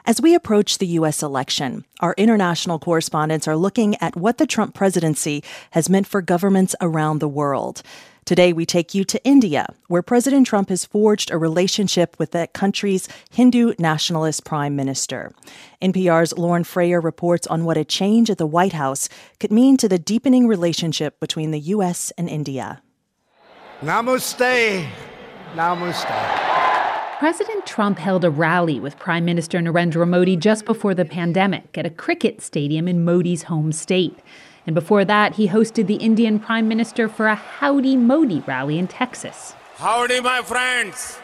As we approach the U.S. election, our international correspondents are looking at what the Trump presidency has meant for governments around the world. Today, we take you to India, where President Trump has forged a relationship with that country's Hindu nationalist prime minister. NPR's Lauren Frayer reports on what a change at the White House could mean to the deepening relationship between the U.S. and India. Namaste. Namaste. President Trump held a rally with Prime Minister Narendra Modi just before the pandemic at a cricket stadium in Modi's home state. And before that, he hosted the Indian Prime Minister for a Howdy Modi rally in Texas. Howdy, my friends!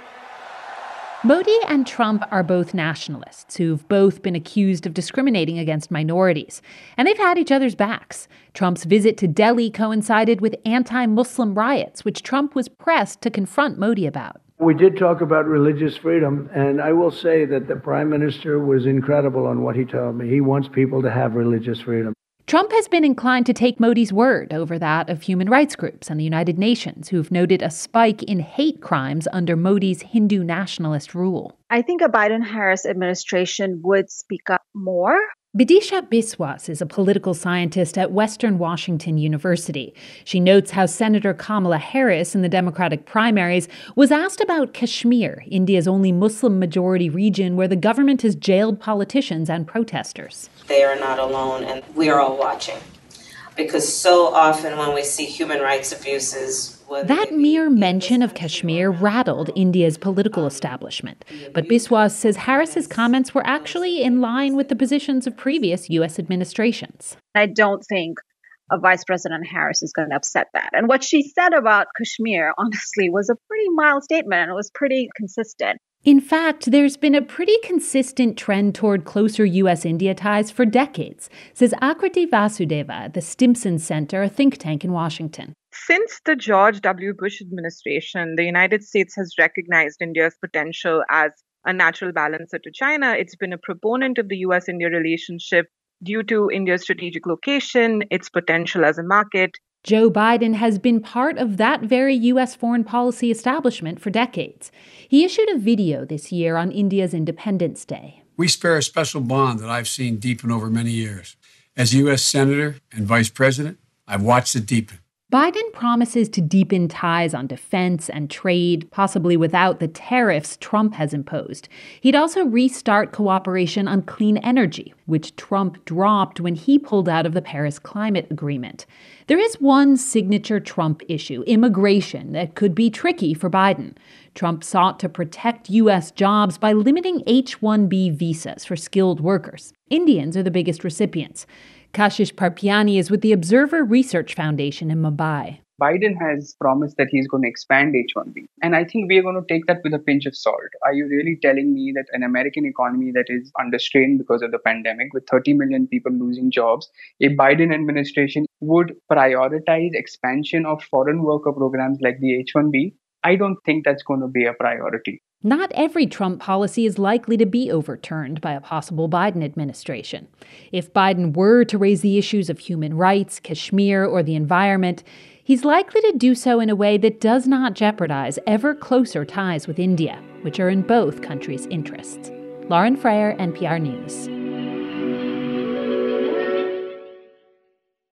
Modi and Trump are both nationalists who've both been accused of discriminating against minorities. And they've had each other's backs. Trump's visit to Delhi coincided with anti-Muslim riots, which Trump was pressed to confront Modi about. We did talk about religious freedom, and I will say that the Prime Minister was incredible on what he told me. He wants people to have religious freedom. Trump has been inclined to take Modi's word over that of human rights groups and the United Nations, who've noted a spike in hate crimes under Modi's Hindu nationalist rule. I think a Biden-Harris administration would speak up more. Bidisha Biswas is a political scientist at Western Washington University. She notes how Senator Kamala Harris in the Democratic primaries was asked about Kashmir, India's only Muslim-majority region where the government has jailed politicians and protesters. They are not alone, and we are all watching. Because so often when we see human rights abuses... That mere mention of Kashmir rattled India's political establishment. But Biswas says Harris's comments were actually in line with the positions of previous U.S. administrations. I don't think a Vice President Harris is going to upset that. And what she said about Kashmir, honestly, was a pretty mild statement, and it was pretty consistent. In fact, there's been a pretty consistent trend toward closer U.S.-India ties for decades, says Akriti Vasudeva at the Stimson Center, a think tank in Washington. Since the George W. Bush administration, the United States has recognized India's potential as a natural balancer to China. It's been a proponent of the U.S.-India relationship due to India's strategic location, its potential as a market. Joe Biden has been part of that very U.S. foreign policy establishment for decades. He issued a video this year on India's Independence Day. We spare a special bond that I've seen deepen over many years. As U.S. Senator and Vice President, I've watched it deepen. Biden promises to deepen ties on defense and trade, possibly without the tariffs Trump has imposed. He'd also restart cooperation on clean energy, which Trump dropped when he pulled out of the Paris Climate Agreement. There is one signature Trump issue, immigration, that could be tricky for Biden. Trump sought to protect U.S. jobs by limiting H-1B visas for skilled workers. Indians are the biggest recipients. Kashish Parpiani is with the Observer Research Foundation in Mumbai. Biden has promised that he's going to expand H-1B. And I think we are going to take that with a pinch of salt. Are you really telling me that an American economy that is under strain because of the pandemic, with 30 million people losing jobs, a Biden administration would prioritize expansion of foreign worker programs like the H-1B? I don't think that's going to be a priority. Not every Trump policy is likely to be overturned by a possible Biden administration. If Biden were to raise the issues of human rights, Kashmir, or the environment, he's likely to do so in a way that does not jeopardize ever closer ties with India, which are in both countries' interests. Lauren Frayer, NPR News.